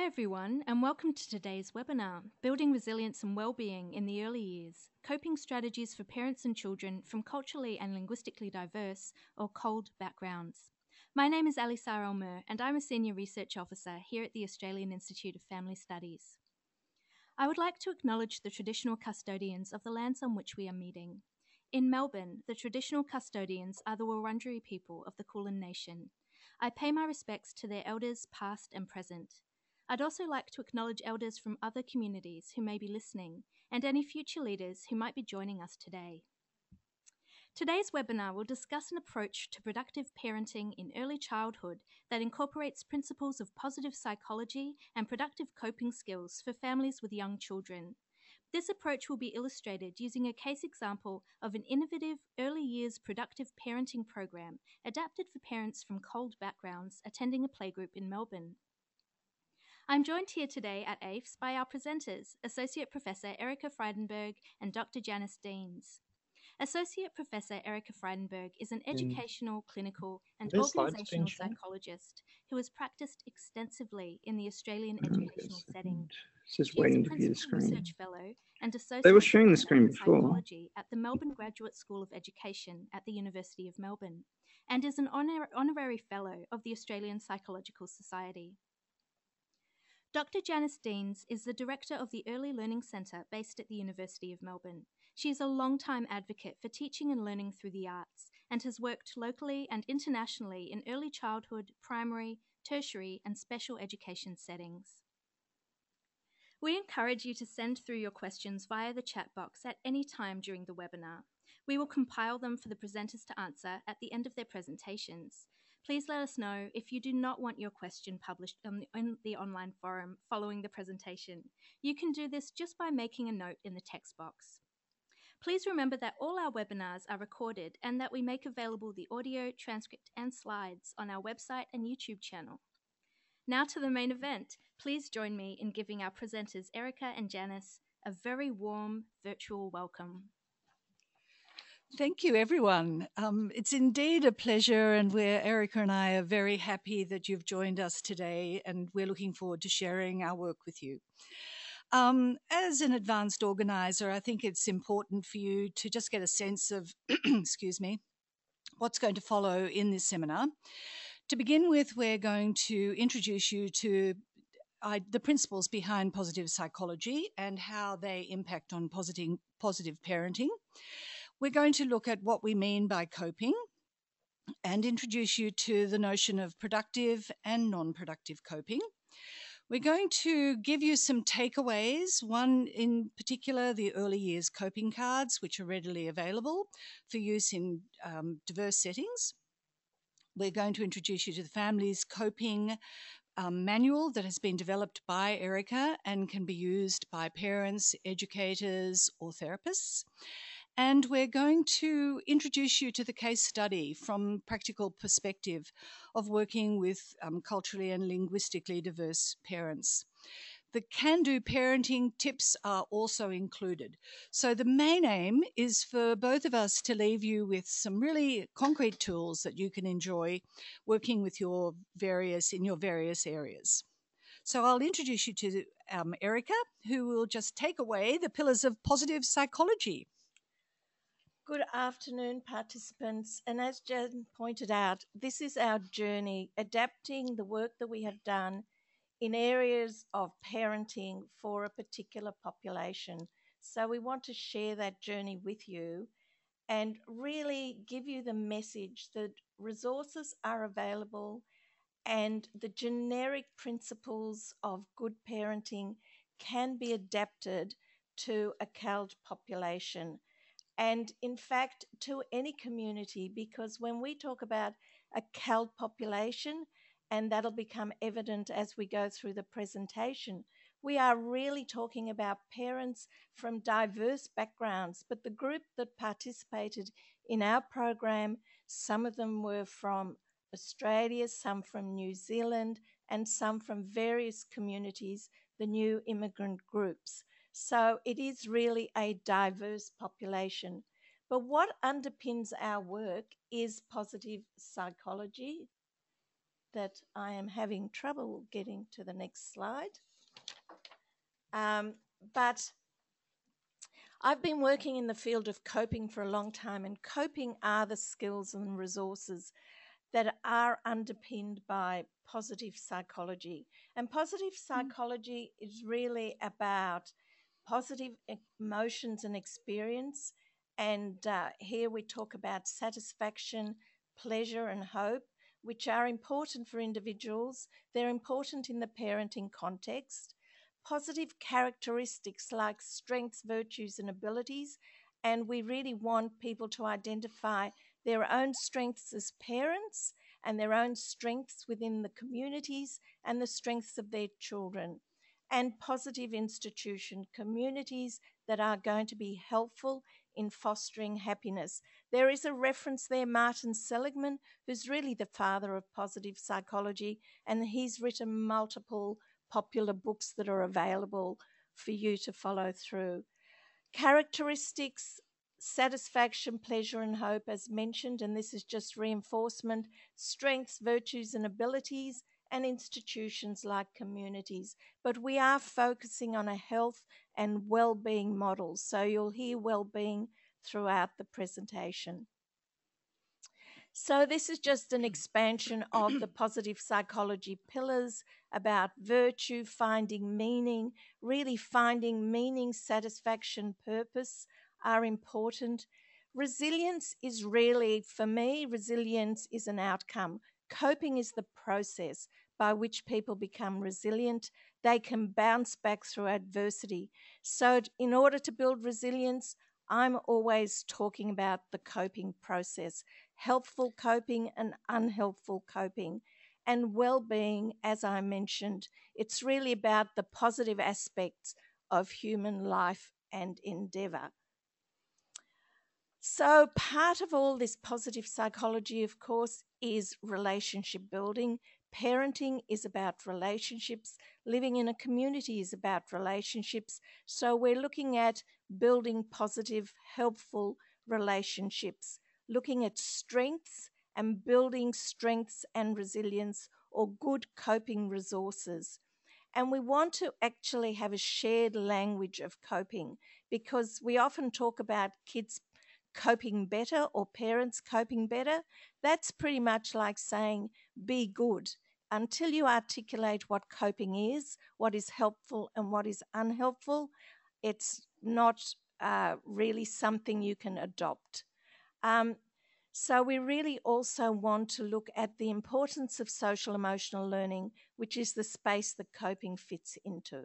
everyone, and welcome to today's webinar, Building Resilience and Wellbeing in the Early Years, Coping Strategies for Parents and Children from Culturally and Linguistically Diverse or COLD Backgrounds. My name is Alisar Almer, and I'm a Senior Research Officer here at the Australian Institute of Family Studies. I would like to acknowledge the traditional custodians of the lands on which we are meeting. In Melbourne, the traditional custodians are the Wurundjeri people of the Kulin Nation. I pay my respects to their elders past and present. I'd also like to acknowledge elders from other communities who may be listening and any future leaders who might be joining us today. Today's webinar will discuss an approach to productive parenting in early childhood that incorporates principles of positive psychology and productive coping skills for families with young children. This approach will be illustrated using a case example of an innovative early years productive parenting program adapted for parents from COLD backgrounds attending a playgroup in Melbourne. I'm joined here today at AIFS by our presenters, Associate Professor Erika Frydenberg and Dr. Janice Deans. Associate Professor Erika Frydenberg is an educational, clinical and organisational psychologist who has practiced extensively in the Australian educational setting. Just She is waiting a to view the Principal screen. Research Fellow and Associate They were sharing the Professor screen in before. Psychology at the Melbourne Graduate School of Education at the University of Melbourne and is an honorary Fellow of the Australian Psychological Society. Dr. Janice Deans is the Director of the Early Learning Centre based at the University of Melbourne. She is a long-time advocate for teaching and learning through the arts and has worked locally and internationally in early childhood, primary, tertiary and special education settings. We encourage you to send through your questions via the chat box at any time during the webinar. We will compile them for the presenters to answer at the end of their presentations. Please let us know if you do not want your question published on the online forum following the presentation. You can do this just by making a note in the text box. Please remember that all our webinars are recorded and that we make available the audio, transcript and slides on our website and YouTube channel. Now to the main event. Please join me in giving our presenters Erika and Janice a very warm virtual welcome. Thank you, everyone. It's indeed a pleasure, and Erika and I are very happy that you've joined us today, and we're looking forward to sharing our work with you. As an advanced organiser, I think it's important for you to just get a sense of, excuse me, what's going to follow in this seminar. To begin with, we're going to introduce you to the principles behind positive psychology and how they impact on positive parenting. We're going to look at what we mean by coping and introduce you to the notion of productive and non-productive coping. We're going to give you some takeaways, one in particular, the early years coping cards, which are readily available for use in diverse settings. We're going to introduce you to the family's coping manual that has been developed by Erika and can be used by parents, educators, or therapists. And we're going to introduce you to the case study from practical perspective of working with culturally and linguistically diverse parents. The can-do parenting tips are also included. So the main aim is for both of us to leave you with some really concrete tools that you can enjoy working with in your various areas. So I'll introduce you to Erika, who will just take away the pillars of positive psychology. Good afternoon, participants. And as Jen pointed out, this is our journey, adapting the work that we have done in areas of parenting for a particular population. So we want to share that journey with you and really give you the message that resources are available and the generic principles of good parenting can be adapted to a CALD population. And in fact, to any community, because when we talk about a CALD population, and that'll become evident as we go through the presentation, we are really talking about parents from diverse backgrounds. But the group that participated in our program, some of them were from Australia, some from New Zealand, and some from various communities, the new immigrant groups. So it is really a diverse population. But what underpins our work is positive psychology. that I am having trouble getting to the next slide. But I've been working in the field of coping for a long time, and coping are the skills and resources that are underpinned by positive psychology. And positive psychology is really about positive emotions and experience. And here we talk about satisfaction, pleasure, and hope, which are important for individuals. They're important in the parenting context. Positive characteristics like strengths, virtues, and abilities. And we really want people to identify their own strengths as parents and their own strengths within the communities and the strengths of their children. And positive institution communities that are going to be helpful in fostering happiness. There is a reference there, Martin Seligman, who's really the father of positive psychology, and he's written multiple popular books that are available for you to follow through. Characteristics, satisfaction, pleasure, and hope, as mentioned, and this is just reinforcement, strengths, virtues, and abilities, and institutions like communities. But we are focusing on a health and well-being model, so you'll hear well-being throughout the presentation. So this is just an expansion of the positive psychology pillars about virtue, finding meaning, really finding meaning, satisfaction, purpose are important. Resilience is really, for me, resilience is an outcome. Coping is the process by which people become resilient. They can bounce back through adversity. So in order to build resilience, I'm always talking about the coping process, helpful coping and unhelpful coping. And well-being, as I mentioned, it's really about the positive aspects of human life and endeavour. So part of all this positive psychology, of course, is relationship building. Parenting is about relationships. Living in a community is about relationships. So we're looking at building positive, helpful relationships, looking at strengths and building strengths and resilience or good coping resources. And we want to actually have a shared language of coping, because we often talk about kids coping better or parents coping better. That's pretty much like saying be good. Until you articulate what coping is, what is helpful and what is unhelpful, it's not really something you can adopt. So we really also want to look at the importance of social emotional learning, which is the space that coping fits into.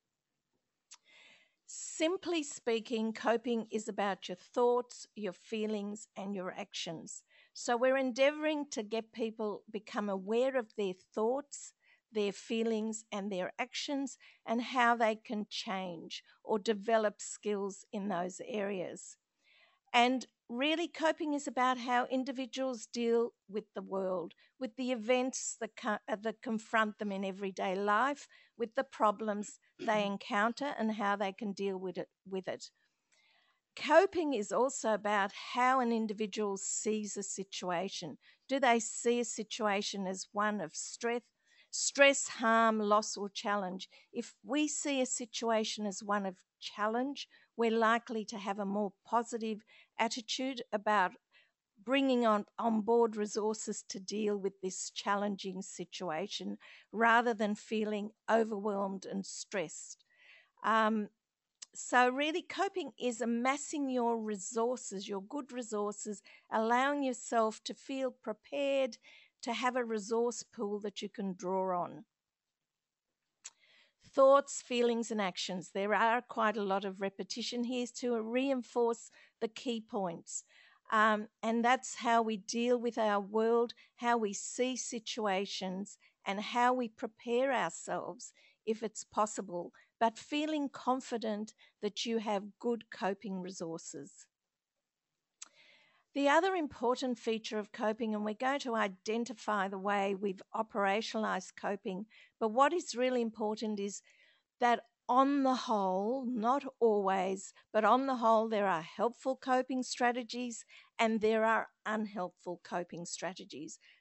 Simply speaking, coping is about your thoughts, your feelings, and your actions. So we're endeavouring to get people become aware of their thoughts, their feelings, and their actions, and how they can change or develop skills in those areas. And really, coping is about how individuals deal with the world, with the events that confront them in everyday life, with the problems they encounter and how they can deal with it. Coping is also about how an individual sees a situation. Do they see a situation as one of stress, harm, loss, or challenge? If we see a situation as one of challenge, we're likely to have a more positive attitude about bringing on board resources to deal with this challenging situation rather than feeling overwhelmed and stressed. So really, coping is amassing your resources, your good resources, allowing yourself to feel prepared to have a resource pool that you can draw on. Thoughts, feelings, and actions. There are quite a lot of repetition here to reinforce the key points. And that's how we deal with our world, how we see situations, and how we prepare ourselves, if it's possible, but feeling confident that you have good coping resources. The other important feature of coping, and we're going to identify the way we've operationalized coping, but what is really important is that on the whole, not always, but on the whole, there are helpful coping strategies and there are unhelpful coping strategies.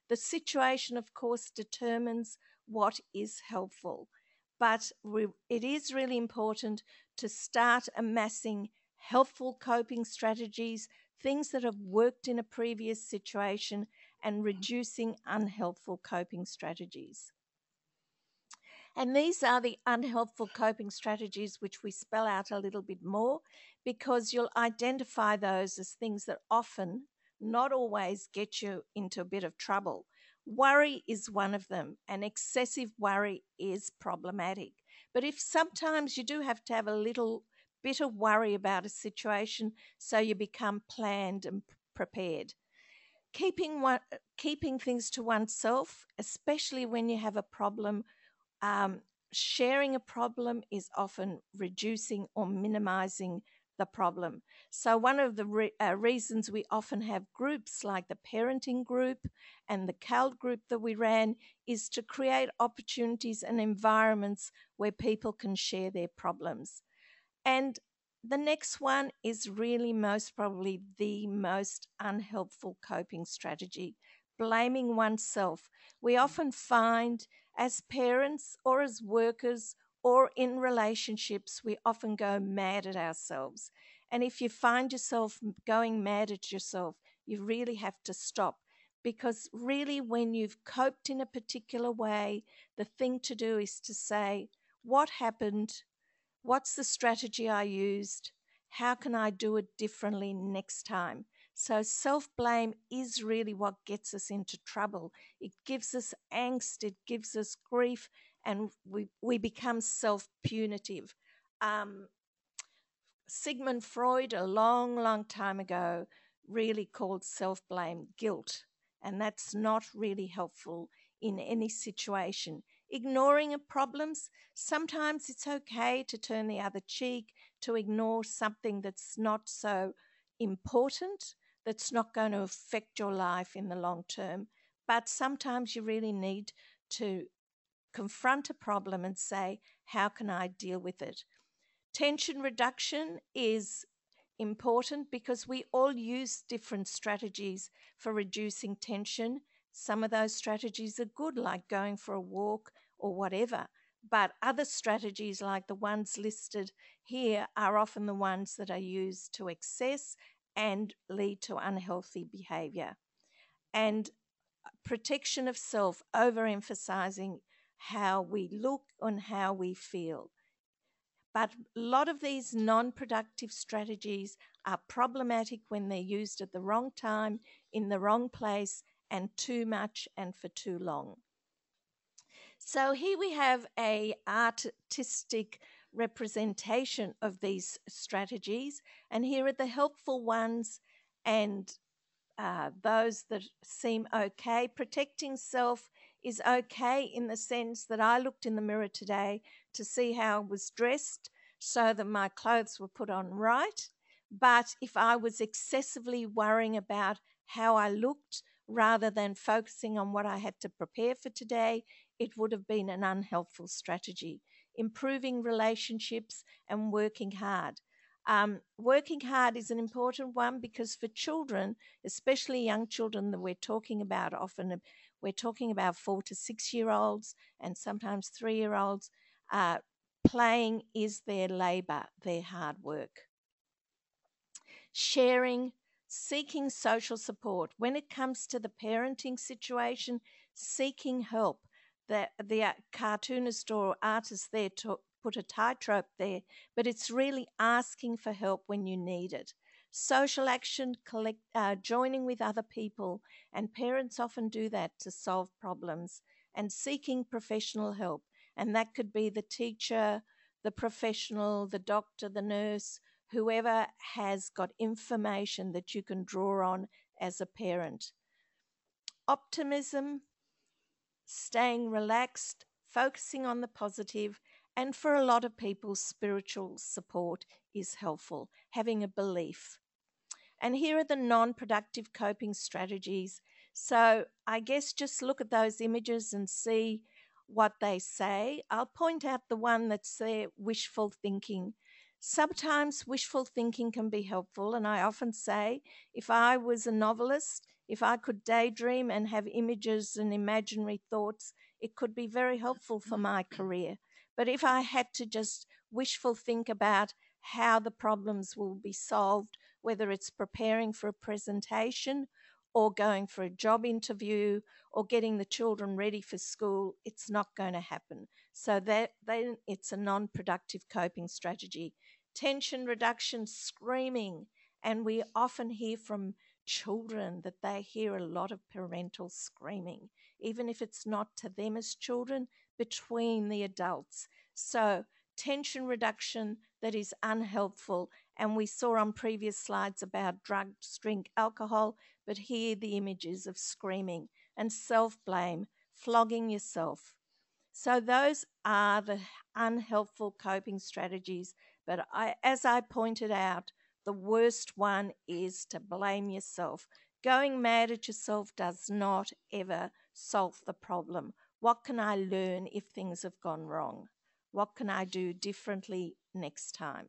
The situation, of course, determines what is helpful. But it is really important to start amassing helpful coping strategies, things that have worked in a previous situation, and reducing unhelpful coping strategies. And these are the unhelpful coping strategies, which we spell out a little bit more, because you'll identify those as things that often, not always, get you into a bit of trouble. Worry is one of them, and excessive worry is problematic. But if sometimes you do have to have a little bit of worry about a situation so you become planned and prepared. Keeping things to oneself, especially when you have a problem, sharing a problem is often reducing or minimizing the problem. So one of the reasons we often have groups like the parenting group and the CALD group that we ran is to create opportunities and environments where people can share their problems. And the next one is really most probably the most unhelpful coping strategy, blaming oneself. We often find as parents or as workers or in relationships, we often go mad at ourselves. And if you find yourself going mad at yourself, you really have to stop. Because really, when you've coped in a particular way, the thing to do is to say, what happened? What's the strategy I used? How can I do it differently next time? So self-blame is really what gets us into trouble. It gives us angst, it gives us grief, and we become self-punitive. Sigmund Freud, a long, long time ago, really called self-blame guilt, and that's not really helpful in any situation. Ignoring problems, sometimes it's okay to turn the other cheek, to ignore something that's not so important, that's not going to affect your life in the long term. But sometimes you really need to confront a problem and say, how can I deal with it? Tension reduction is important because we all use different strategies for reducing tension. Some of those strategies are good, like going for a walk or whatever. But other strategies, like the ones listed here, are often the ones that are used to excess and lead to unhealthy behavior. And protection of self, overemphasizing how we look and how we feel. But a lot of these non-productive strategies are problematic when they're used at the wrong time, in the wrong place, and too much and for too long. So here we have an artistic representation of these strategies, and here are the helpful ones and those that seem okay. Protecting self is okay in the sense that I looked in the mirror today to see how I was dressed so that my clothes were put on right. But if I was excessively worrying about how I looked rather than focusing on what I had to prepare for today, it would have been an unhelpful strategy. Improving relationships and working hard. Working hard is an important one because for children, especially young children that we're talking about often, we're talking about 4 to 6 year olds and sometimes 3-year-olds, playing is their labor, their hard work. Sharing, seeking social support. When it comes to the parenting situation, seeking help. The cartoonist or artist there put a tightrope there, but it's really asking for help when you need it. Social action, joining with other people, and parents often do that to solve problems, and seeking professional help. And that could be the teacher, the professional, the doctor, the nurse, whoever has got information that you can draw on as a parent. Optimism, staying relaxed, focusing on the positive, and for a lot of people, spiritual support is helpful, having a belief. And here are the non-productive coping strategies. So I guess just look at those images and see what they say. I'll point out the one that's there, wishful thinking. Sometimes wishful thinking can be helpful, and I often say if I was a novelist, If I could daydream and have images and imaginary thoughts, it could be very helpful for my career. But if I had to just wishful think about how the problems will be solved, whether it's preparing for a presentation or going for a job interview or getting the children ready for school, it's not going to happen. So then it's a non-productive coping strategy. Tension reduction, screaming. And we often hear from children that they hear a lot of parental screaming, even if it's not to them as children, between the adults. So tension reduction that is unhelpful. And we saw on previous slides about drugs, drink, alcohol, but here the images of screaming and self-blame, flogging yourself. So those are the unhelpful coping strategies. But as I pointed out, the worst one is to blame yourself. Going mad at yourself does not ever solve the problem. What can I learn if things have gone wrong? What can I do differently next time?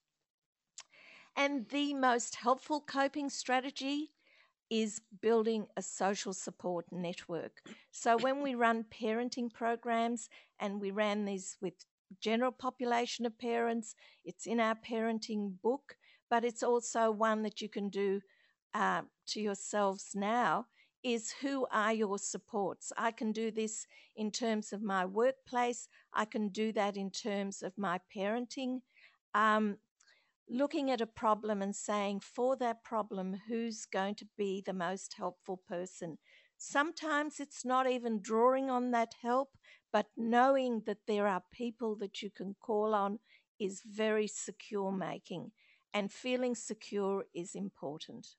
And the most helpful coping strategy is building a social support network. So when we run parenting programs, and we ran these with general population of parents, it's in our parenting book, but it's also one that you can do to yourselves now, is who are your supports? I can do this in terms of my workplace. I can do that in terms of my parenting. Looking at a problem and saying, for that problem, who's going to be the most helpful person? Sometimes it's not even drawing on that help, but knowing that there are people that you can call on is very secure making, and feeling secure is important.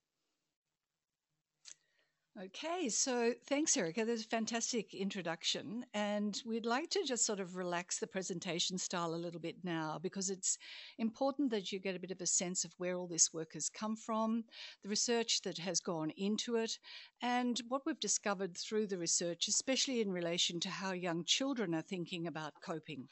Okay, so thanks, Erica. That's a fantastic introduction. And we'd like to just sort of relax the presentation style a little bit now, because it's important that you get a bit of a sense of where all this work has come from, the research that has gone into it, and what we've discovered through the research, especially in relation to how young children are thinking about coping.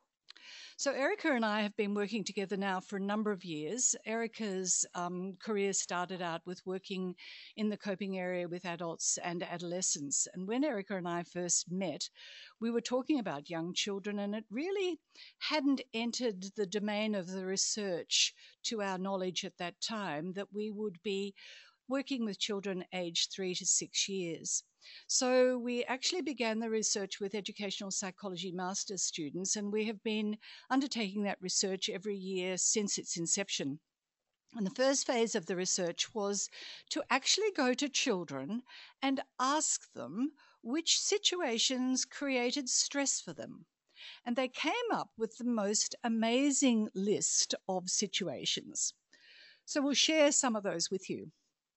So Erica and I have been working together now for a number of years. Erica's career started out with working in the coping area with adults and adolescents. And when Erica and I first met, we were talking about young children, and it really hadn't entered the domain of the research to our knowledge at that time that we would be working with children aged 3 to 6 years. So we actually began the research with educational psychology master's students, and we have been undertaking that research every year since its inception. And the first phase of the research was to actually go to children and ask them which situations created stress for them. And they came up with the most amazing list of situations. So we'll share some of those with you.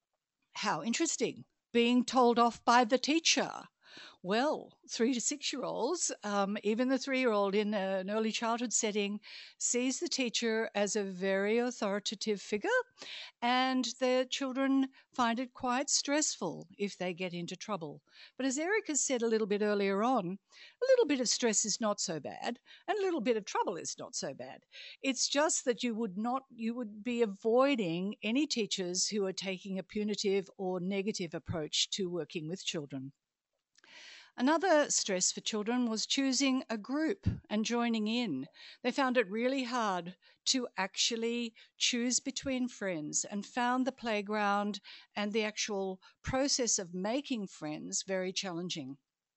How interesting. Being told off by the teacher. Well, 3 to 6-year-olds, even the 3-year-old in an early childhood setting, sees the teacher as a very authoritative figure, and the children find it quite stressful if they get into trouble. But as Erica said a little bit earlier on, a little bit of stress is not so bad, and a little bit of trouble is not so bad. It's just that you would be avoiding any teachers who are taking a punitive or negative approach to working with children. Another stress for children was choosing a group and joining in. They found it really hard to actually choose between friends, and found the playground and the actual process of making friends very challenging.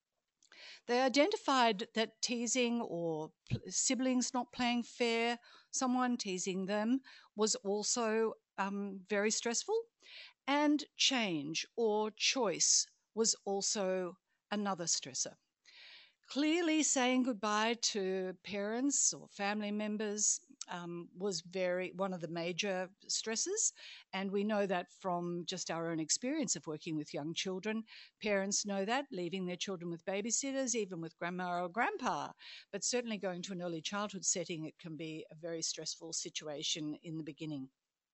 They identified that teasing or siblings not playing fair, someone teasing them, was also very stressful. And change or choice was also another stressor. Clearly, saying goodbye to parents or family members was one of the major stresses, and we know that from just our own experience of working with young children. Parents know that, leaving their children with babysitters, even with grandma or grandpa, but certainly going to an early childhood setting, it can be a very stressful situation in the beginning.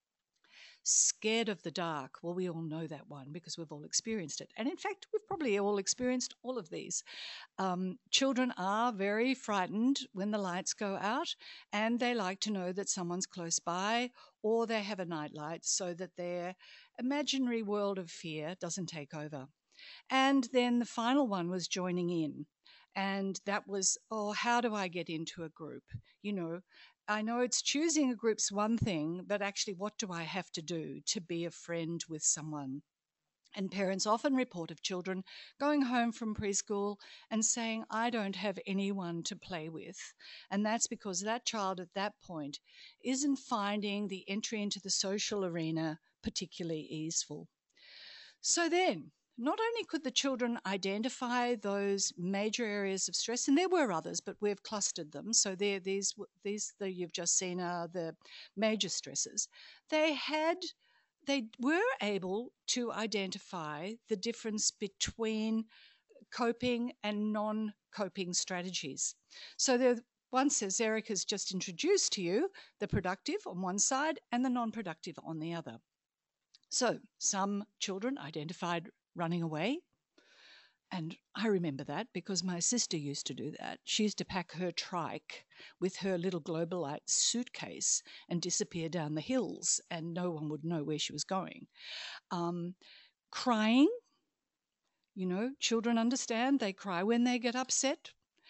Scared of the dark. Well, we all know that one because we've all experienced it. And in fact, we've probably all experienced all of these. Children are very frightened when the lights go out, and they like to know that someone's close by, or they have a nightlight so that they're imaginary world of fear doesn't take over. And then the final one was joining in. And that was, oh, how do I get into a group? You know, I know it's choosing a group's one thing, but actually, what do I have to do to be a friend with someone? And parents often report of children going home from preschool and saying, I don't have anyone to play with. And that's because that child at that point isn't finding the entry into the social arena particularly easeful. So then, not only could the children identify those major areas of stress, and there were others, but we've clustered them. So these that you've just seen are the major stresses. They were able to identify the difference between coping and non-coping strategies. So there, once, as Eric has just introduced to you, the productive on one side and the non-productive on the other. So some children identified running away. And I remember that because my sister used to do that. She used to pack her trike with her little Globalite suitcase and disappear down the hills, and no one would know where she was going. Crying, you know, children understand, they cry when they get upset.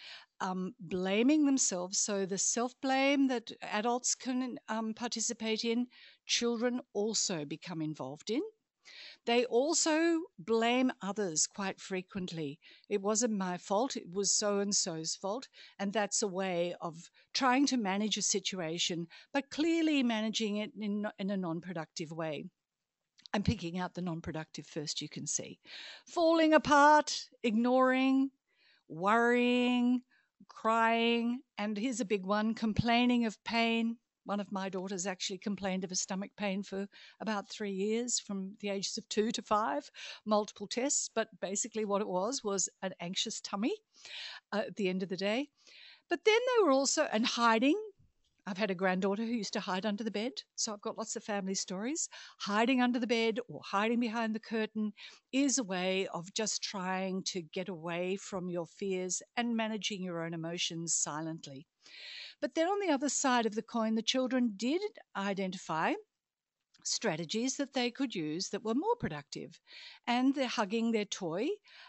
Blaming themselves, so the self-blame that adults can participate in, children also become involved in. They also blame others quite frequently. It wasn't my fault, it was so-and-so's fault. And that's a way of trying to manage a situation, but clearly managing it in a non-productive way. I'm picking out the non-productive first, you can see. Falling apart, ignoring, worrying, crying, and here's a big one, complaining of pain. One of my daughters actually complained of a stomach pain for about 3 years, from the ages of 2 to 5, multiple tests, but basically what it was an anxious tummy at the end of the day. But then they were also, and hiding. I've had a granddaughter who used to hide under the bed, so I've got lots of family stories. Hiding under the bed or hiding behind the curtain is a way of just trying to get away from your fears and managing your own emotions silently. But then on the other side of the coin, the children did identify strategies that they could use that were more productive. And they're hugging their toy,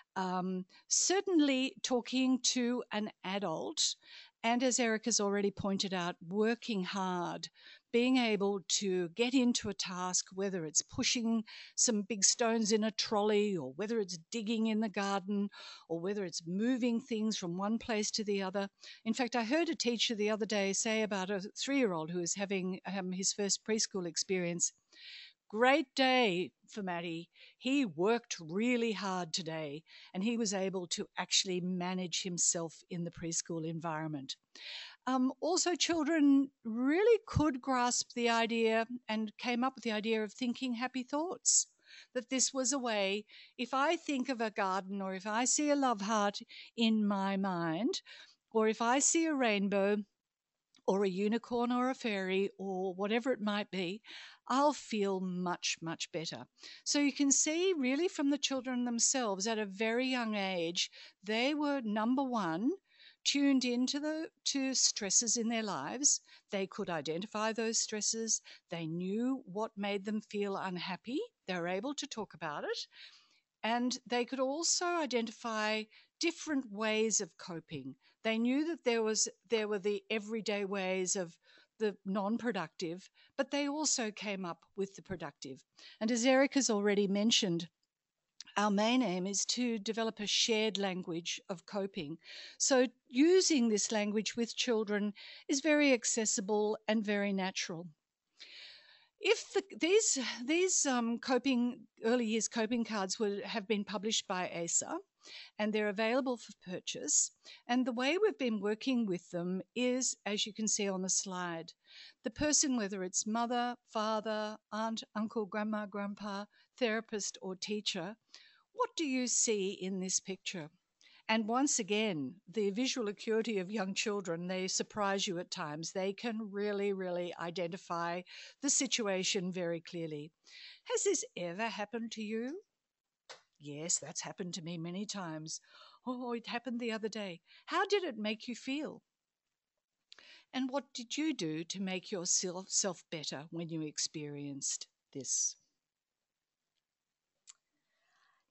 certainly talking to an adult, and as Eric has already pointed out, working hard, being able to get into a task, whether it's pushing some big stones in a trolley, or whether it's digging in the garden, or whether it's moving things from one place to the other. In fact, I heard a teacher the other day say about a 3-year-old who is having his first preschool experience. Great day for Matty. He worked really hard today, and he was able to actually manage himself in the preschool environment. Also, children really could grasp the idea and came up with the idea of thinking happy thoughts. That this was a way, if I think of a garden, or if I see a love heart in my mind, or if I see a rainbow, or a unicorn or a fairy, or whatever it might be, I'll feel much, much better. So you can see really from the children themselves at a very young age, they were, number one, tuned into to stresses in their lives. They could identify those stresses. They knew what made them feel unhappy. They were able to talk about it. And they could also identify different ways of coping. They knew that there were the everyday ways of the non-productive, but they also came up with the productive. And as Eric has already mentioned, our main aim is to develop a shared language of coping. So using this language with children is very accessible and very natural. If these early years coping cards have been published by ASA, and they're available for purchase, and the way we've been working with them is, as you can see on the slide, the person, whether it's mother, father, aunt, uncle, grandma, grandpa, therapist, or teacher, what do you see in this picture? And once again, the visual acuity of young children, they surprise you at times. They can really, really identify the situation very clearly. Has this ever happened to you? Yes, that's happened to me many times. Oh, it happened the other day. How did it make you feel? And what did you do to make yourself better when you experienced this?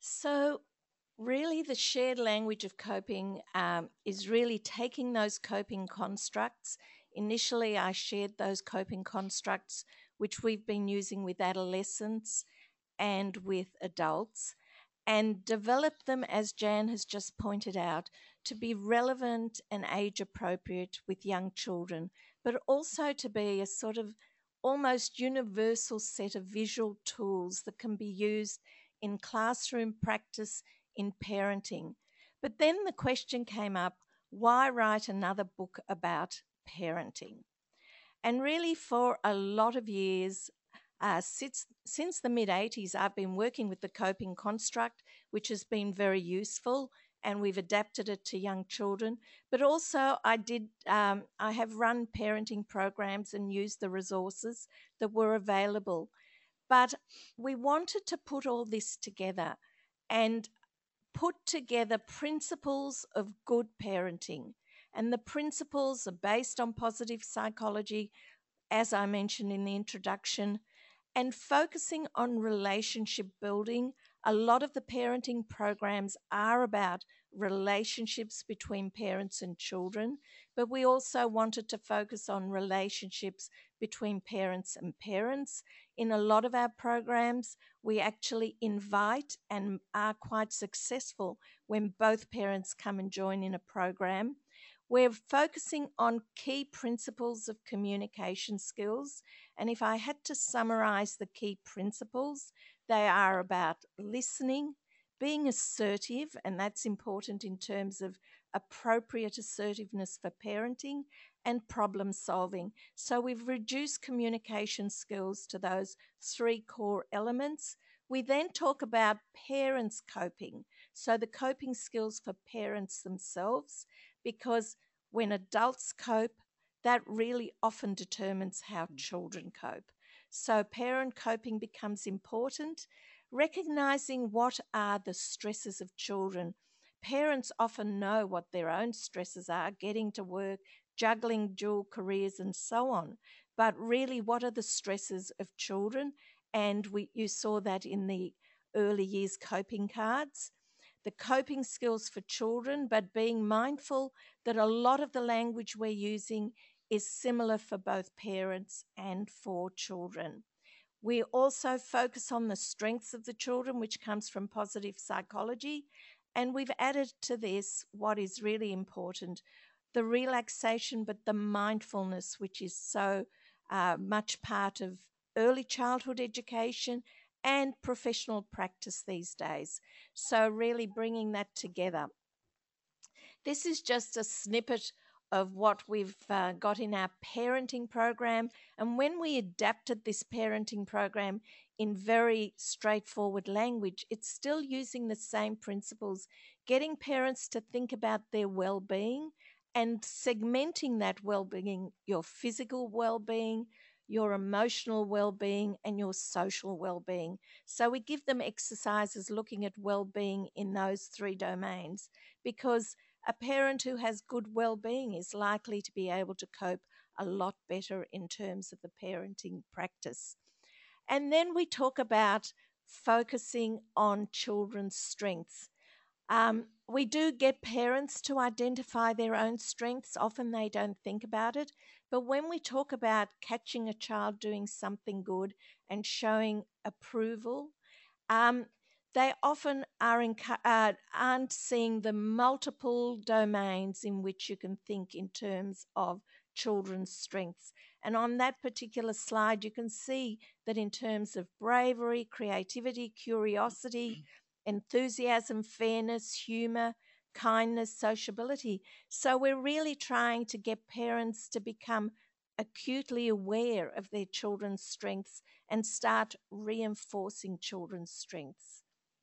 So, really, the shared language of coping is really taking those coping constructs. Initially, I shared those coping constructs, which we've been using with adolescents and with adults, and develop them, as Jan has just pointed out, to be relevant and age appropriate with young children, but also to be a sort of almost universal set of visual tools that can be used in classroom practice, in parenting. But then the question came up, why write another book about parenting? And really, for a lot of years, since the mid 80s, I've been working with the coping construct, which has been very useful, and we've adapted it to young children. But also, I have run parenting programs and used the resources that were available. But we wanted to put all this together and put together principles of good parenting. And the principles are based on positive psychology, as I mentioned in the introduction, and focusing on relationship building. A lot of the parenting programs are about relationships between parents and children, but we also wanted to focus on relationships between parents and parents. In a lot of our programs, we actually invite and are quite successful when both parents come and join in a program. We're focusing on key principles of communication skills. And if I had to summarize the key principles, they are about listening, being assertive, and that's important in terms of appropriate assertiveness for parenting, and problem solving. So we've reduced communication skills to those three core elements. We then talk about parents coping. So the coping skills for parents themselves, because when adults cope, that really often determines how children cope. So parent coping becomes important. Recognizing what are the stresses of children. Parents often know what their own stresses are, getting to work, juggling dual careers, and so on. But really, what are the stresses of children? And you saw that in the early years coping cards. The coping skills for children, but being mindful that a lot of the language we're using is similar for both parents and for children. We also focus on the strengths of the children, which comes from positive psychology. And we've added to this what is really important, the relaxation, but the mindfulness, which is so much part of early childhood education and professional practice these days. So, really bringing that together. This is just a snippet of what we've got in our parenting program. And when we adapted this parenting program in very straightforward language, it's still using the same principles, getting parents to think about their well-being and segmenting that well-being, your physical well-being, your emotional well-being, and your social well-being. So we give them exercises looking at well-being in those three domains, because a parent who has good well-being is likely to be able to cope a lot better in terms of the parenting practice. And then we talk about focusing on children's strengths. We do get parents to identify their own strengths. Often they don't think about it. But when we talk about catching a child doing something good and showing approval, they often aren't seeing the multiple domains in which you can think in terms of children's strengths. And on that particular slide, you can see that in terms of bravery, creativity, curiosity, enthusiasm, fairness, humor, kindness, sociability. So we're really trying to get parents to become acutely aware of their children's strengths and start reinforcing children's strengths.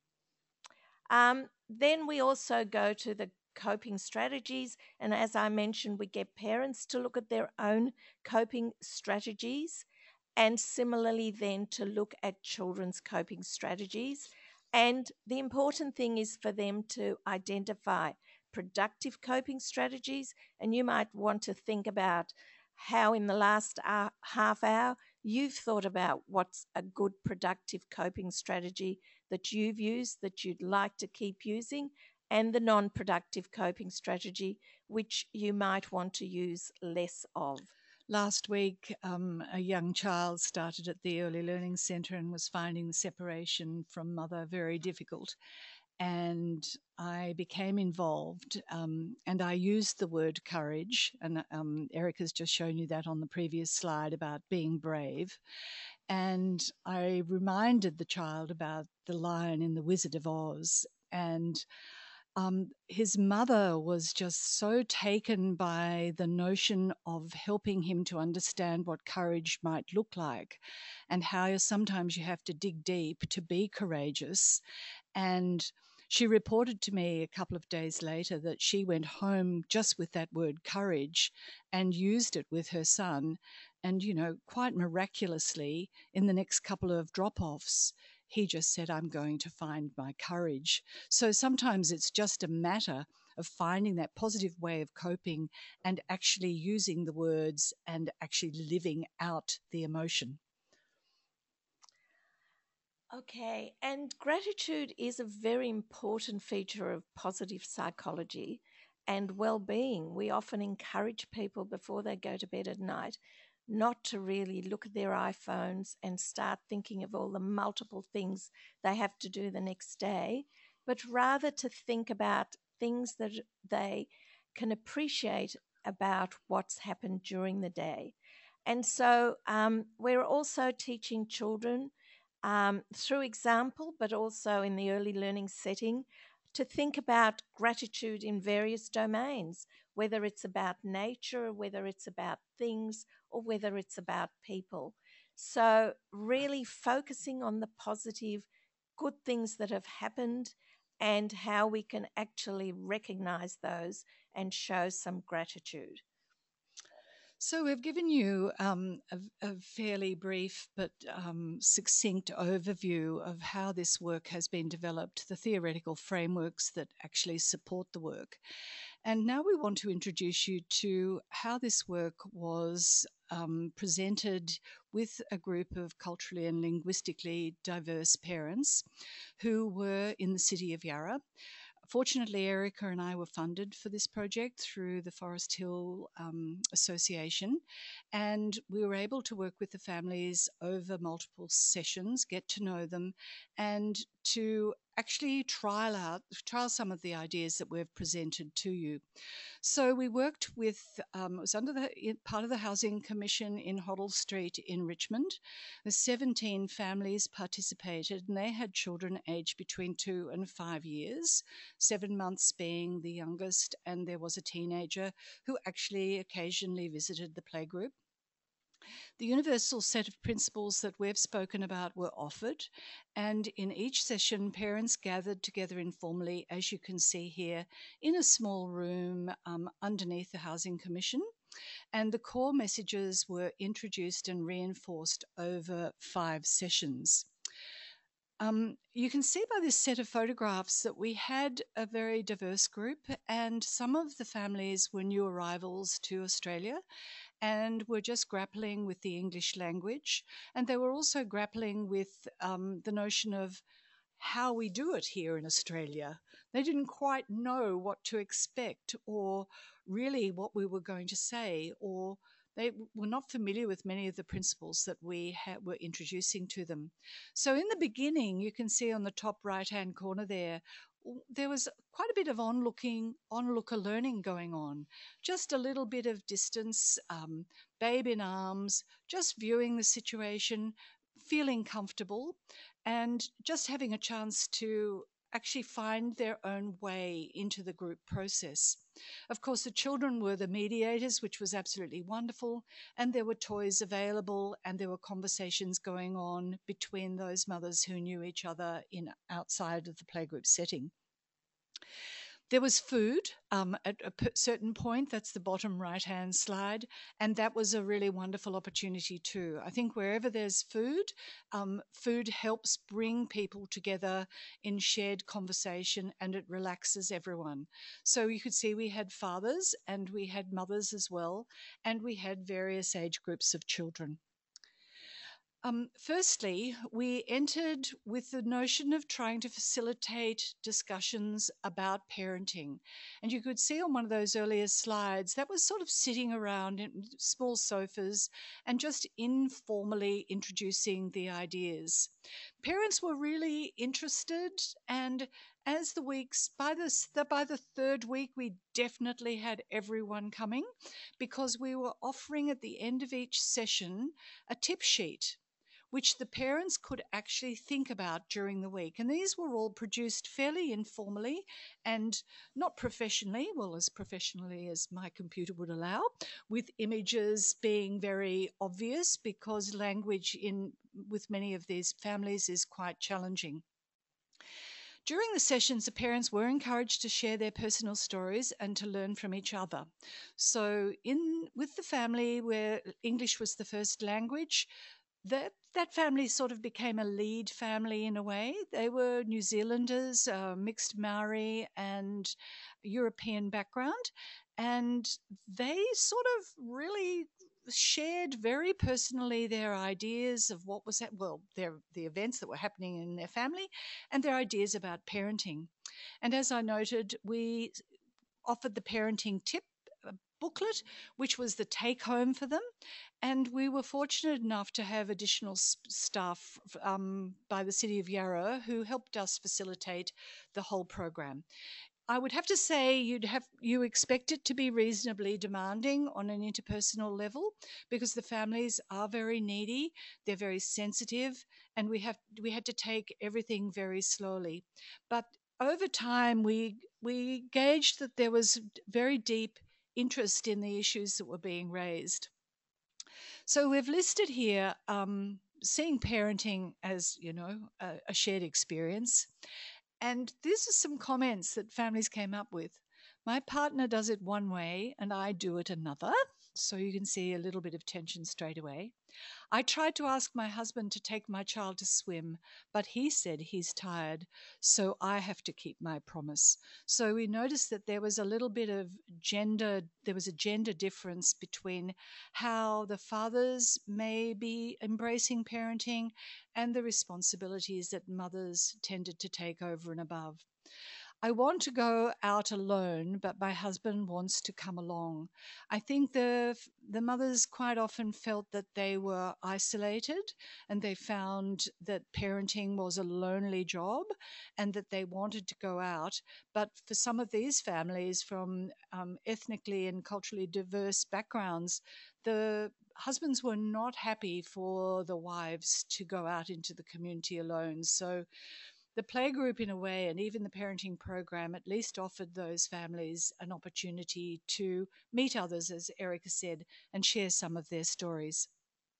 Then we also go to the coping strategies. And as I mentioned, we get parents to look at their own coping strategies, and similarly then to look at children's coping strategies. And the important thing is for them to identify productive coping strategies. And you might want to think about how in the last half hour you've thought about what's a good productive coping strategy that you've used that you'd like to keep using, and the non-productive coping strategy which you might want to use less of. Last week, a young child started at the Early Learning Centre and was finding the separation from mother very difficult. And I became involved, and I used the word courage. And Erica's just shown you that on the previous slide about being brave. And I reminded the child about the lion in The Wizard of Oz. And his mother was just so taken by the notion of helping him to understand what courage might look like and how sometimes you have to dig deep to be courageous. And she reported to me a couple of days later that she went home just with that word courage and used it with her son. And, you know, quite miraculously, in the next couple of drop-offs, he just said, I'm going to find my courage. So sometimes it's just a matter of finding that positive way of coping and actually using the words and actually living out the emotion. Okay, and gratitude is a very important feature of positive psychology and well-being. We often encourage people before they go to bed at night not to really look at their iPhones and start thinking of all the multiple things they have to do the next day, but rather to think about things that they can appreciate about what's happened during the day. And so we're also teaching children through example, but also in the early learning setting, to think about gratitude in various domains, whether it's about nature, whether it's about things, or whether it's about people. So, really focusing on the positive, good things that have happened and how we can actually recognize those and show some gratitude. So we've given you a fairly brief but succinct overview of how this work has been developed, the theoretical frameworks that actually support the work. And now we want to introduce you to how this work was presented with a group of culturally and linguistically diverse parents who were in the city of Yarra. Fortunately, Erica and I were funded for this project through the Forest Hill Association, and we were able to work with the families over multiple sessions, get to know them, and to actually trial some of the ideas that we've presented to you. So we worked with, it was under part of the Housing Commission in Hoddle Street in Richmond. The 17 families participated, and they had children aged between 2 and 5 years, 7 months being the youngest, and there was a teenager who actually occasionally visited the playgroup. The universal set of principles that we've spoken about were offered, and in each session, parents gathered together informally, as you can see here, in a small room underneath the Housing Commission, and the core messages were introduced and reinforced over 5 sessions. You can see by this set of photographs that we had a very diverse group, and some of the families were new arrivals to Australia and were just grappling with the English language. And they were also grappling with the notion of how we do it here in Australia. They didn't quite know what to expect or really what we were going to say, or they were not familiar with many of the principles that we were introducing to them. So in the beginning, you can see on the top right-hand corner there was quite a bit of onlooker learning going on. Just a little bit of distance, babe in arms, just viewing the situation, feeling comfortable, and just having a chance to actually find their own way into the group process. Of course, the children were the mediators, which was absolutely wonderful, and there were toys available, and there were conversations going on between those mothers who knew each other outside of the playgroup setting. There was food at a certain point, that's the bottom right-hand slide, and that was a really wonderful opportunity too. I think wherever there's food, food helps bring people together in shared conversation, and it relaxes everyone. So you could see we had fathers and we had mothers as well, and we had various age groups of children. Firstly, we entered with the notion of trying to facilitate discussions about parenting. And you could see on one of those earlier slides that was sort of sitting around in small sofas and just informally introducing the ideas. Parents were really interested, and as the weeks, by the third week, we definitely had everyone coming because we were offering at the end of each session a tip sheet which the parents could actually think about during the week. And these were all produced fairly informally and not professionally, well, as professionally as my computer would allow, with images being very obvious because language with many of these families is quite challenging. During the sessions, the parents were encouraged to share their personal stories and to learn from each other. So with the family where English was the first language, that family sort of became a lead family in a way. They were New Zealanders, mixed Maori and European background, and they sort of really shared very personally their ideas of what was the events that were happening in their family and their ideas about parenting. And as I noted, we offered the parenting tip booklet, which was the take home for them. And we were fortunate enough to have additional staff by the City of Yarra who helped us facilitate the whole program. I would have to say you expect it to be reasonably demanding on an interpersonal level because the families are very needy, they're very sensitive, and we had to take everything very slowly. But over time, we gauged that there was very deep interest in the issues that were being raised. So we've listed here seeing parenting as, a shared experience. And these are some comments that families came up with. My partner does it one way and I do it another. So you can see a little bit of tension straight away. I tried to ask my husband to take my child to swim, but he said he's tired, so I have to keep my promise. So we noticed that there was a little bit of gender difference between how the fathers may be embracing parenting and the responsibilities that mothers tended to take over and above. I want to go out alone, but my husband wants to come along. I think the mothers quite often felt that they were isolated and they found that parenting was a lonely job and that they wanted to go out. But for some of these families from ethnically and culturally diverse backgrounds, the husbands were not happy for the wives to go out into the community alone. So the playgroup, in a way, and even the parenting program at least offered those families an opportunity to meet others, as Erica said, and share some of their stories.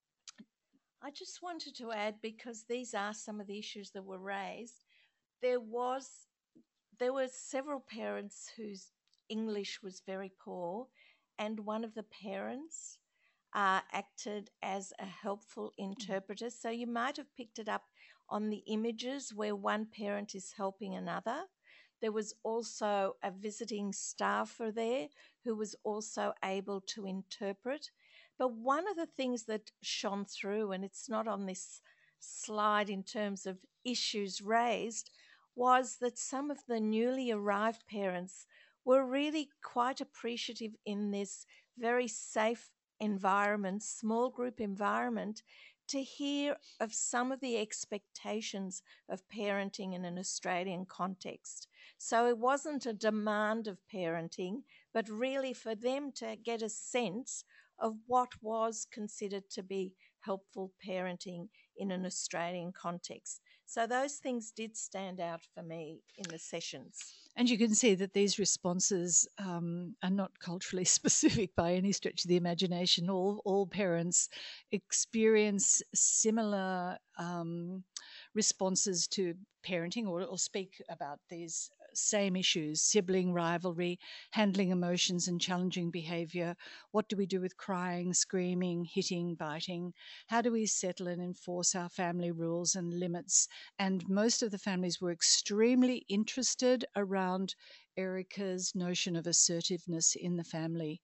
I just wanted to add, because these are some of the issues that were raised, there were several parents whose English was very poor, and one of the parents acted as a helpful interpreter. So you might have picked it up on the images where one parent is helping another. There was also a visiting staffer there who was also able to interpret. But one of the things that shone through, and it's not on this slide in terms of issues raised, was that some of the newly arrived parents were really quite appreciative in this very safe environment, small group environment, to hear of some of the expectations of parenting in an Australian context. So it wasn't a demand of parenting, but really for them to get a sense of what was considered to be helpful parenting in an Australian context. So those things did stand out for me in the sessions. And you can see that these responses are not culturally specific by any stretch of the imagination. All parents experience similar responses to parenting or speak about these same issues: sibling rivalry, handling emotions and challenging behavior. What do we do with crying, screaming, hitting, biting? How do we settle and enforce our family rules and limits? And most of the families were extremely interested around Erica's notion of assertiveness in the family,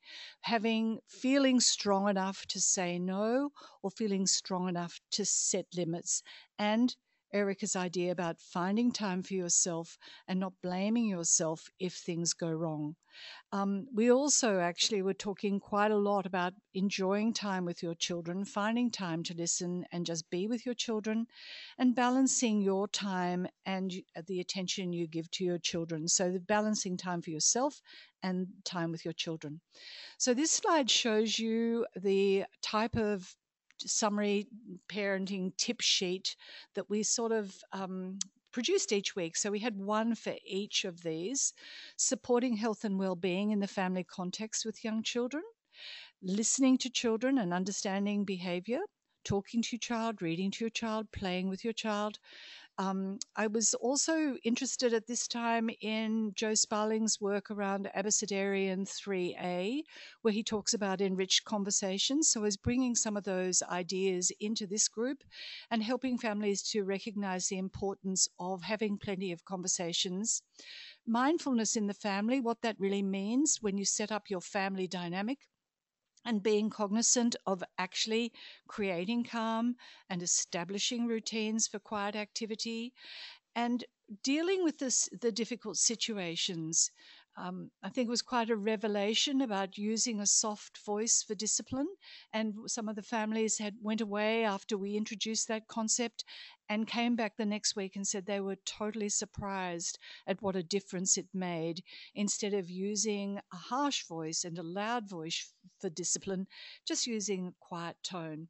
feeling strong enough to say no, or feeling strong enough to set limits, and Erica's idea about finding time for yourself and not blaming yourself if things go wrong. We also actually were talking quite a lot about enjoying time with your children, finding time to listen and just be with your children, and balancing your time and the attention you give to your children. So the balancing time for yourself and time with your children. So this slide shows you the type of summary parenting tip sheet that we sort of produced each week. So we had one for each of these: supporting health and well-being in the family context with young children, listening to children and understanding behavior, talking to your child, reading to your child, playing with your child. I was also interested at this time in Joe Sparling's work around Abecedarian 3A, where he talks about enriched conversations. So I was bringing some of those ideas into this group and helping families to recognize the importance of having plenty of conversations. Mindfulness in the family, what that really means when you set up your family dynamic, and being cognizant of actually creating calm and establishing routines for quiet activity, and dealing with the difficult situations. I think it was quite a revelation about using a soft voice for discipline, and some of the families went away after we introduced that concept and came back the next week and said they were totally surprised at what a difference it made. Instead of using a harsh voice and a loud voice for discipline, just using a quiet tone.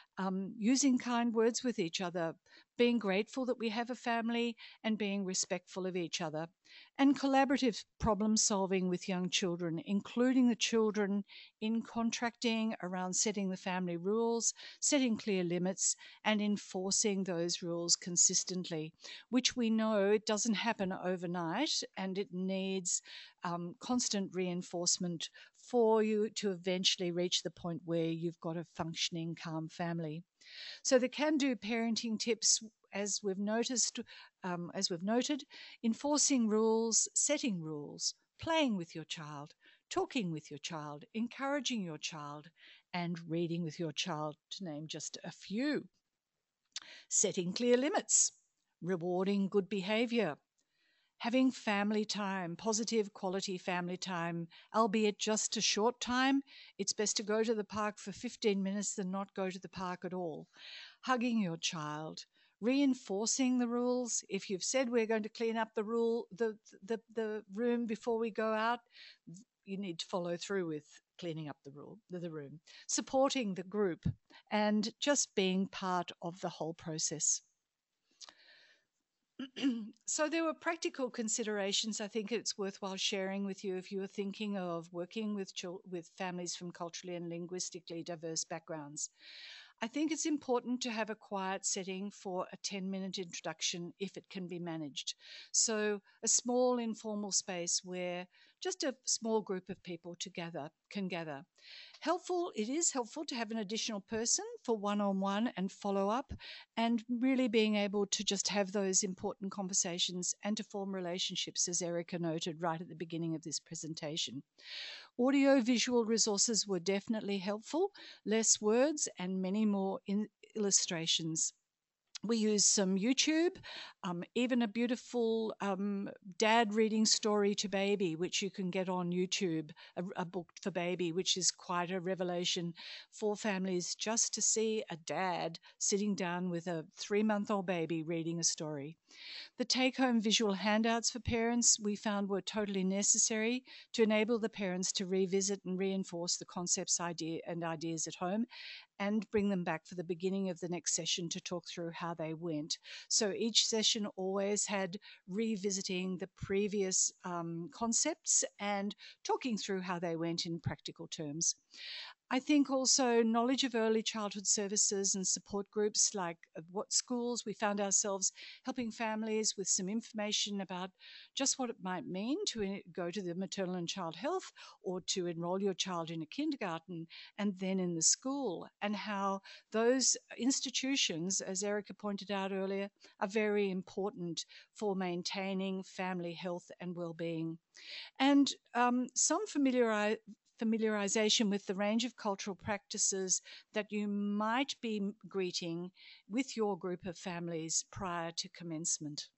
Using kind words with each other, being grateful that we have a family, and being respectful of each other. And collaborative problem solving with young children, including the children in contracting around setting the family rules, setting clear limits, and enforcing those rules consistently, which we know it doesn't happen overnight, and it needs constant reinforcement for you to eventually reach the point where you've got a functioning, calm family. So the can-do parenting tips, as we've noted, enforcing rules, setting rules, playing with your child, talking with your child, encouraging your child, and reading with your child, to name just a few. Setting clear limits, rewarding good behavior, having family time, positive quality family time, albeit just a short time. It's best to go to the park for 15 minutes than not go to the park at all. Hugging your child, reinforcing the rules. If you've said we're going to clean up the room before we go out, you need to follow through with cleaning up the room. Supporting the group and just being part of the whole process. So there were practical considerations I think it's worthwhile sharing with you if you are thinking of working with families from culturally and linguistically diverse backgrounds. I think it's important to have a quiet setting for a 10-minute introduction if it can be managed. So a small informal space where just a small group of people can gather. It is helpful to have an additional person for one-on-one and follow-up, and really being able to just have those important conversations and to form relationships, as Erica noted right at the beginning of this presentation. Audio-visual resources were definitely helpful, less words and many more illustrations. We used some YouTube, even a beautiful dad reading Story to Baby, which you can get on YouTube, a book for baby, which is quite a revelation for families just to see a dad sitting down with a 3-month-old baby reading a story. The take-home visual handouts for parents we found were totally necessary to enable the parents to revisit and reinforce the concepts and ideas at home, and bring them back for the beginning of the next session to talk through how they went. So each session always had revisiting the previous concepts and talking through how they went in practical terms. I think also knowledge of early childhood services and support groups, like what schools. We found ourselves helping families with some information about just what it might mean to go to the maternal and child health, or to enroll your child in a kindergarten and then in the school, and how those institutions, as Erica pointed out earlier, are very important for maintaining family health and well-being. And some familiarization with the range of cultural practices that you might be greeting with your group of families prior to commencement.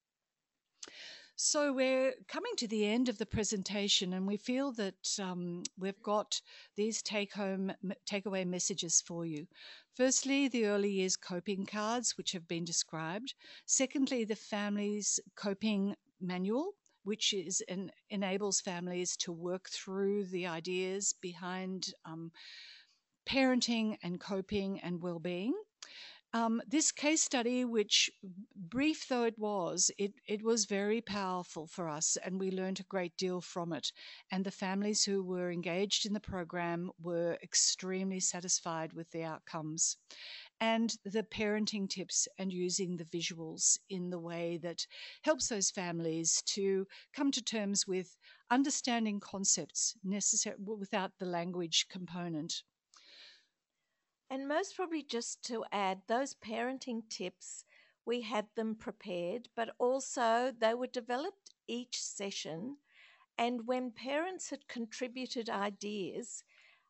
So we're coming to the end of the presentation, and we feel that we've got these takeaway messages for you. Firstly, the early years coping cards, which have been described. Secondly, the family's coping manual, which enables families to work through the ideas behind parenting and coping and well-being. This case study, which brief though it was very powerful for us, and we learned a great deal from it. And the families who were engaged in the program were extremely satisfied with the outcomes. And the parenting tips and using the visuals in the way that helps those families to come to terms with understanding concepts necessary without the language component. And most probably, just to add, those parenting tips, we had them prepared, but also they were developed each session. And when parents had contributed ideas,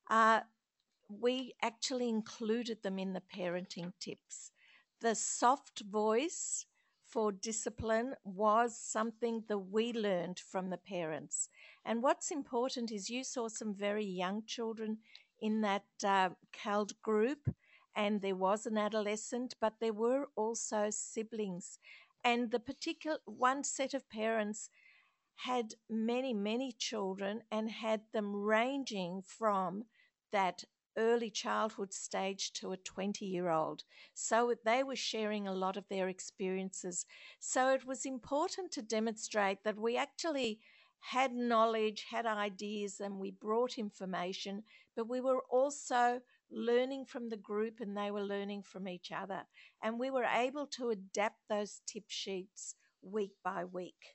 we actually included them in the parenting tips. The soft voice for discipline was something that we learned from the parents. And what's important is you saw some very young children in that CALD group, and there was an adolescent, but there were also siblings. And the particular one set of parents had many, many children and had them ranging from that early childhood stage to a 20-year-old. So they were sharing a lot of their experiences. So it was important to demonstrate that we actually had knowledge, had ideas, and we brought information, but we were also learning from the group and they were learning from each other. And we were able to adapt those tip sheets week by week.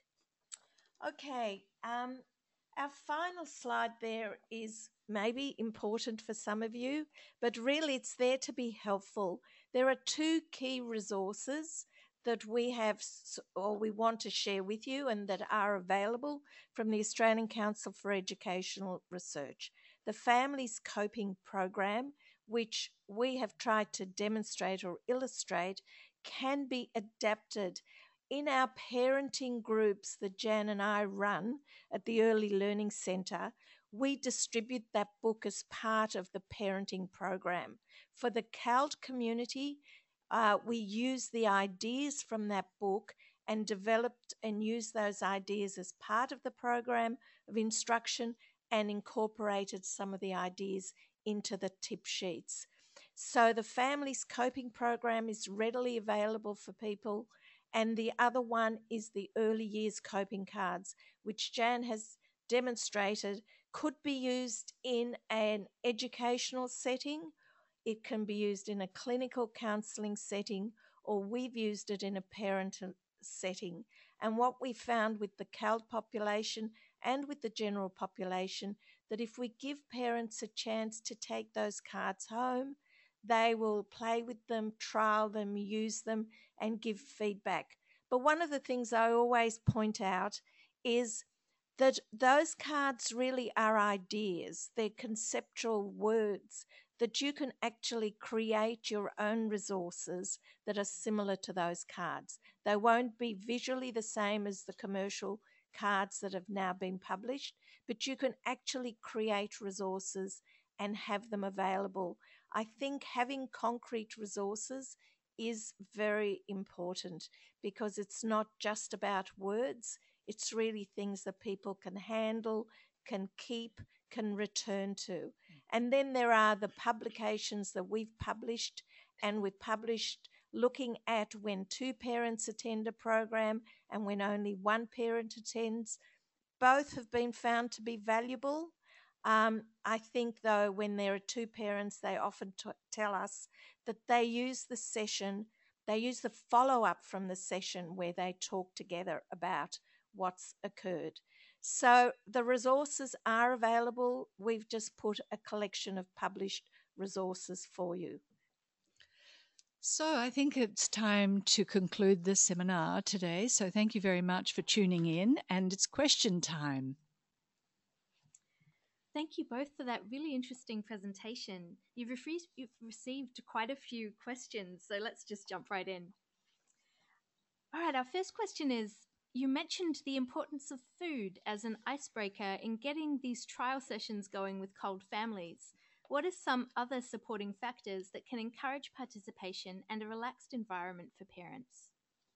Okay, our final slide there is maybe important for some of you, but really it's there to be helpful. There are two key resources that we have or we want to share with you and that are available from the Australian Council for Educational Research. The Families Coping Program, which we have tried to demonstrate or illustrate, can be adapted in our parenting groups that Jan and I run at the Early Learning Centre. We distribute that book as part of the parenting program. For the CALD community, we use the ideas from that book and developed and used those ideas as part of the program of instruction and incorporated some of the ideas into the tip sheets. So the Families Coping Program is readily available for people. And the other one is the Early Years Coping Cards, which Jan has demonstrated could be used in an educational setting. It can be used in a clinical counselling setting, or we've used it in a parent setting. And what we found with the CALD population and with the general population, that if we give parents a chance to take those cards home, they will play with them, trial them, use them, and give feedback. But one of the things I always point out is that those cards really are ideas. They're conceptual words that you can actually create your own resources that are similar to those cards. They won't be visually the same as the commercial cards that have now been published, but you can actually create resources and have them available. I think having concrete resources is very important because it's not just about words. It's really things that people can handle, can keep, can return to. And then there are the publications that we've published, and we've published looking at when two parents attend a program and when only one parent attends. Both have been found to be valuable. I think, though, when there are two parents, they often tell us that they use the follow-up from the session where they talk together about what's occurred. So the resources are available. We've just put a collection of published resources for you. So I think it's time to conclude this seminar today. So thank you very much for tuning in, and it's question time. Thank you both for that really interesting presentation. You've received quite a few questions, so let's just jump right in. All right, our first question is, you mentioned the importance of food as an icebreaker in getting these trial sessions going with cold families. What are some other supporting factors that can encourage participation and a relaxed environment for parents?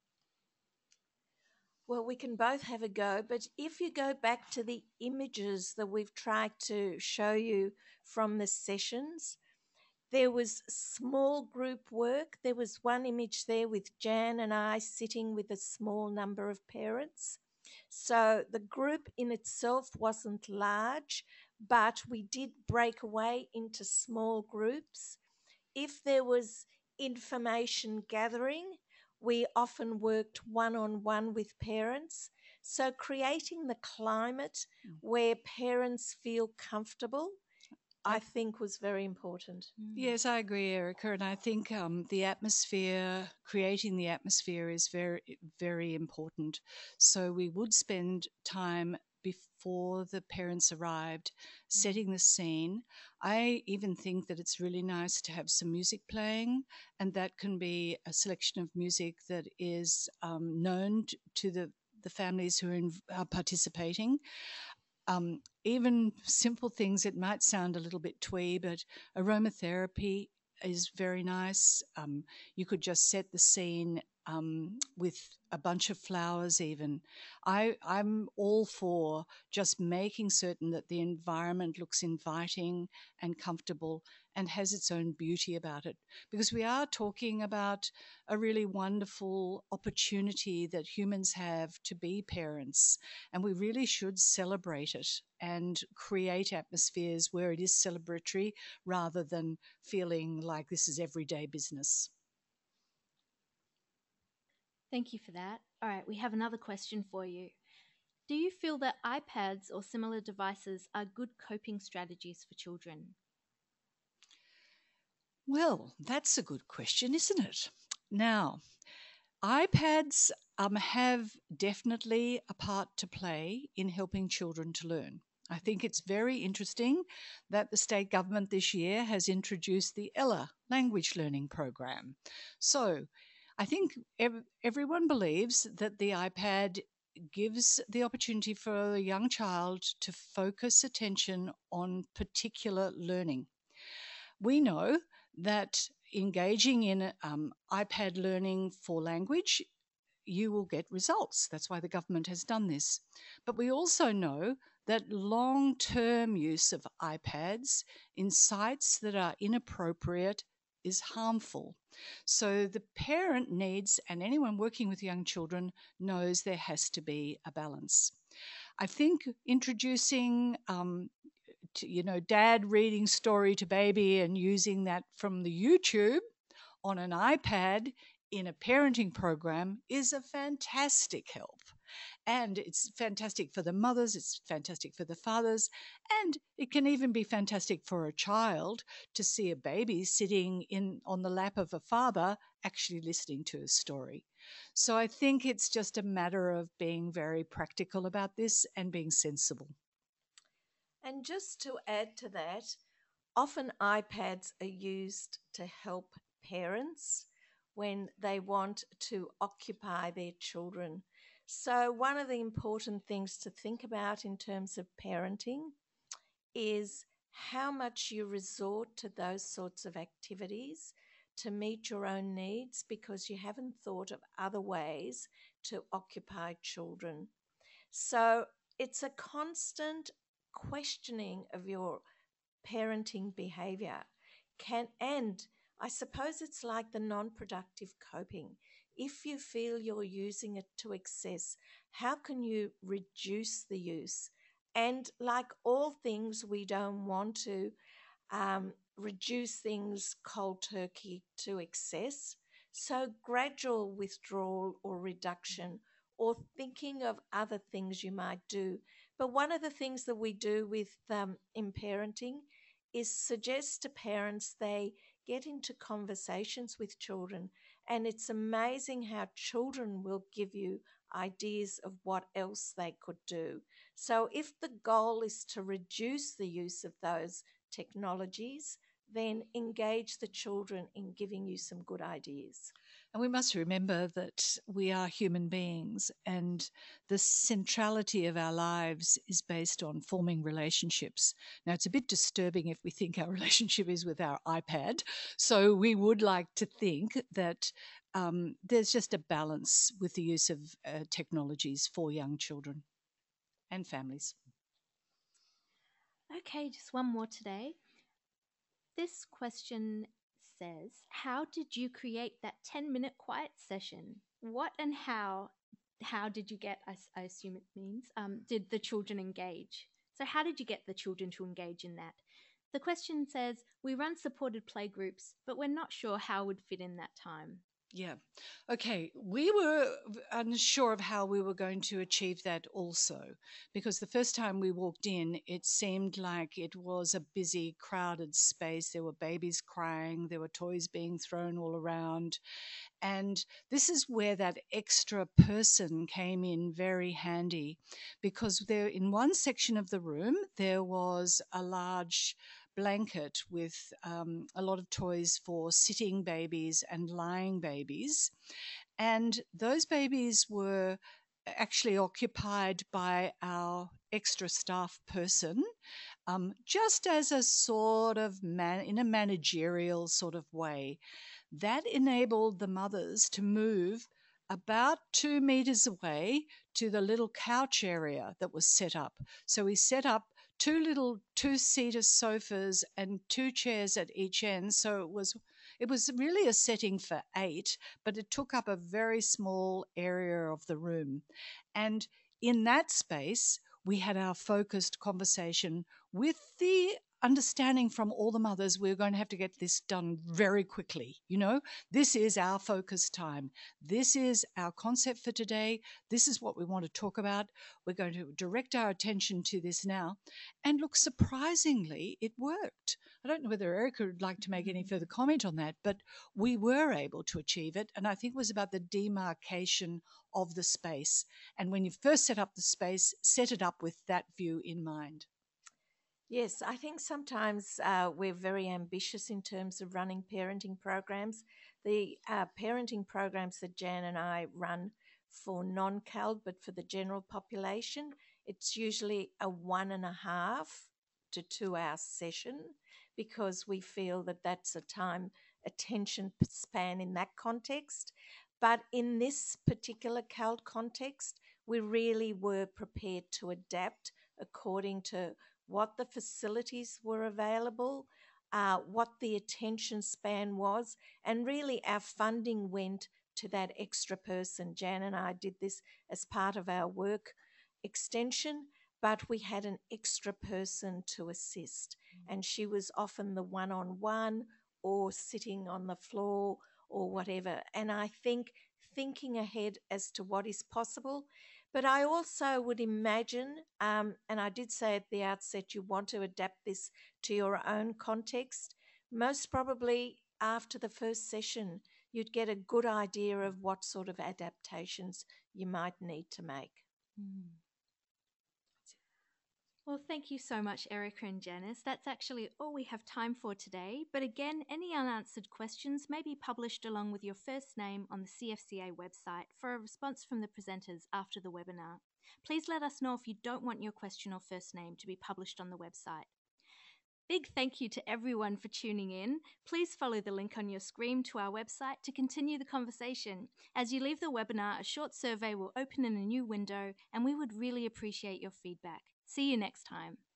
Well, we can both have a go, but if you go back to the images that we've tried to show you from the sessions, there was small group work. There was one image there with Jan and I sitting with a small number of parents. So the group in itself wasn't large, but we did break away into small groups. If there was information gathering, we often worked one-on-one with parents. So creating the climate where parents feel comfortable, I think, was very important. Yes, I agree, Erica. And I think the atmosphere, creating the atmosphere is very, very important. So we would spend time before the parents arrived setting the scene. I even think that it's really nice to have some music playing, and that can be a selection of music that is known to the families who are participating. Even simple things, it might sound a little bit twee, but aromatherapy is very nice. You could just set the scene with a bunch of flowers even. I'm all for just making certain that the environment looks inviting and comfortable and has its own beauty about it, because we are talking about a really wonderful opportunity that humans have to be parents, and we really should celebrate it and create atmospheres where it is celebratory rather than feeling like this is everyday business. Thank you for that. All right, we have another question for you. Do you feel that iPads or similar devices are good coping strategies for children? Well, that's a good question, isn't it? Now, iPads have definitely a part to play in helping children to learn. I think it's very interesting that the state government this year has introduced the Ella language learning program. So I think everyone believes that the iPad gives the opportunity for a young child to focus attention on particular learning. We know that engaging in iPad learning for language, you will get results. That's why the government has done this. But we also know that long-term use of iPads in sites that are inappropriate is harmful. So the parent needs, and anyone working with young children knows there has to be a balance. I think introducing dad reading story to baby and using that from the YouTube on an iPad in a parenting program is a fantastic help. And it's fantastic for the mothers, it's fantastic for the fathers, and it can even be fantastic for a child to see a baby sitting on the lap of a father actually listening to a story. So I think it's just a matter of being very practical about this and being sensible. And just to add to that, often iPads are used to help parents when they want to occupy their children. So one of the important things to think about in terms of parenting is how much you resort to those sorts of activities to meet your own needs because you haven't thought of other ways to occupy children. So it's a constant questioning of your parenting behavior. And I suppose it's like the non-productive coping. If you feel you're using it to excess, how can you reduce the use And like all things, we don't want to reduce things cold turkey to excess. So, gradual withdrawal or reduction, or thinking of other things you might do. But one of the things that we do with in parenting is suggest to parents they get into conversations with children. And it's amazing how children will give you ideas of what else they could do. So, if the goal is to reduce the use of those technologies, then engage the children in giving you some good ideas. And we must remember that we are human beings, and the centrality of our lives is based on forming relationships. Now, it's a bit disturbing if we think our relationship is with our iPad. So, we would like to think that there's just a balance with the use of technologies for young children and families. Okay, just one more today. This question says, how did you create that 10-minute quiet session? What and how did you get, I assume it means, did the children engage? So how did you get the children to engage in that? The question says, we run supported play groups, but we're not sure how would fit in that time. Yeah. Okay. We were unsure of how we were going to achieve that also, because the first time we walked in, it seemed like it was a busy, crowded space. There were babies crying, there were toys being thrown all around. And this is where that extra person came in very handy, because there, in one section of the room, there was a large blanket with a lot of toys for sitting babies and lying babies. And those babies were actually occupied by our extra staff person, just as a sort of in a managerial sort of way. That enabled the mothers to move about 2 meters away to the little couch area that was set up. So we set up 2 little 2-seater sofas and 2 chairs at each end. So it was really a setting for 8, but it took up a very small area of the room. And in that space, we had our focused conversation with the understanding from all the mothers we're going to have to get this done very quickly. You know, this is our focus time. This is our concept for today. This is what we want to talk about. We're going to direct our attention to this now. And look, surprisingly, it worked. I don't know whether Erica would like to make any further comment on that, but we were able to achieve it. And I think it was about the demarcation of the space. And when you first set up the space, set it up with that view in mind. Yes, I think sometimes we're very ambitious in terms of running parenting programs. The parenting programs that Jan and I run for non-CALD, but for the general population, it's usually a 1.5 to 2 hour session, because we feel that that's a time attention span in that context. But in this particular CALD context, we really were prepared to adapt according to what the facilities were available, what the attention span was, and really our funding went to that extra person. Jan and I did this as part of our work extension, but we had an extra person to assist, and she was often the one-on-one or sitting on the floor or whatever. And I think thinking ahead as to what is possible. But I also would imagine, and I did say at the outset, you want to adapt this to your own context. Most probably after the first session, you'd get a good idea of what sort of adaptations you might need to make. Well, thank you so much, Erica and Janice. That's actually all we have time for today. But again, any unanswered questions may be published along with your first name on the CFCA website for a response from the presenters after the webinar. Please let us know if you don't want your question or first name to be published on the website. Big thank you to everyone for tuning in. Please follow the link on your screen to our website to continue the conversation. As you leave the webinar, a short survey will open in a new window, and we would really appreciate your feedback. See you next time.